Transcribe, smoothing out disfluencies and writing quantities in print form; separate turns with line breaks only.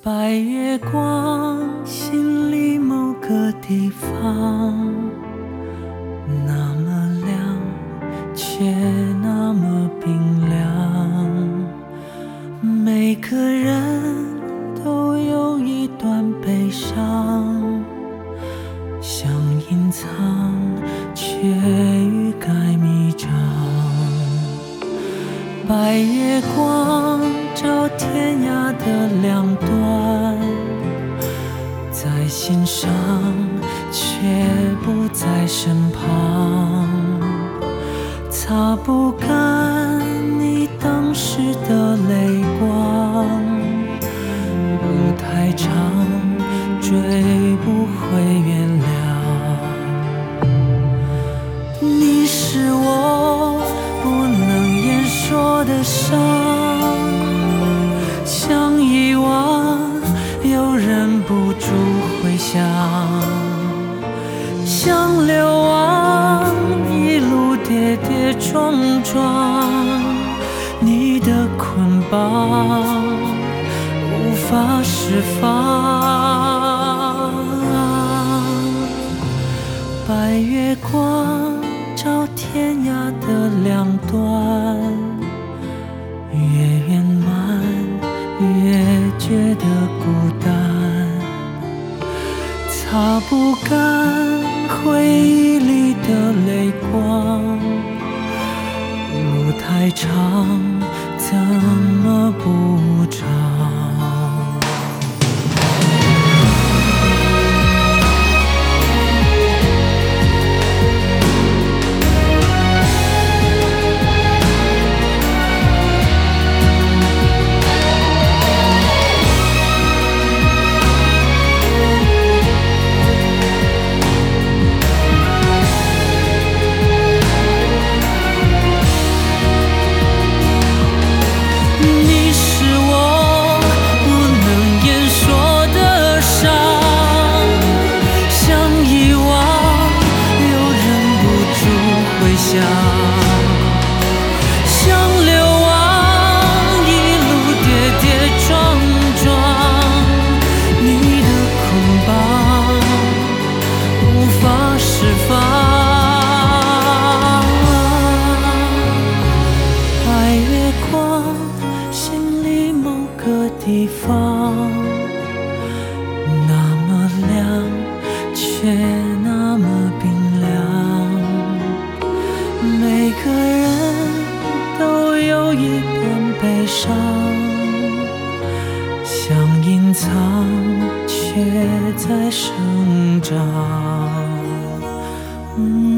白月光，心里某个地方，那么亮，却那么冰凉。每个人都有一段悲伤，想隐藏，却欲盖弥彰。白月光照天涯的两端，在心上，却不在身旁。擦不干你当时的泪光，路太长，追不回原谅。你是我不能言说的伤，想遗忘又忍不住回想，想流亡一路跌跌撞撞，你的捆绑无法释放。白月光照天涯的两端，越圆满越觉得孤单，擦不干回忆里的泪光，路太长，怎么不长？想流亡一路跌跌撞撞，你的捆绑无法释放。白月光，心里某个地方，那么亮，却那么冰凉。每个人都有一段悲伤，想隐藏，却在生长。